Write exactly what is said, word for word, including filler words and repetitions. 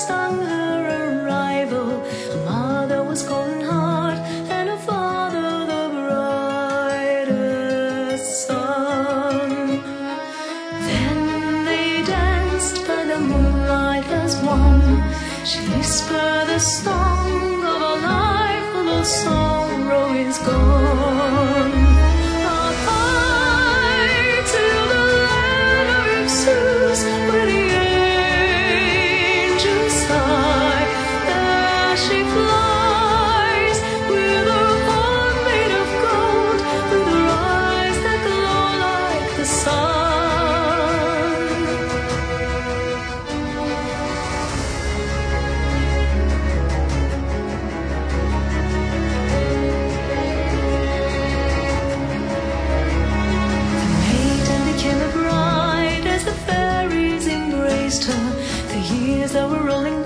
sung her arrival. Her mother was cold in heart, and her father the brightest sun. Then they danced by the moonlight as one. She whispered the song of a life, although sorrow is gone. High to the land of Ipsus, where the angels sigh. There she flies, with her heart made of gold, with her eyes that glow like the sun. Her. The years that were rolling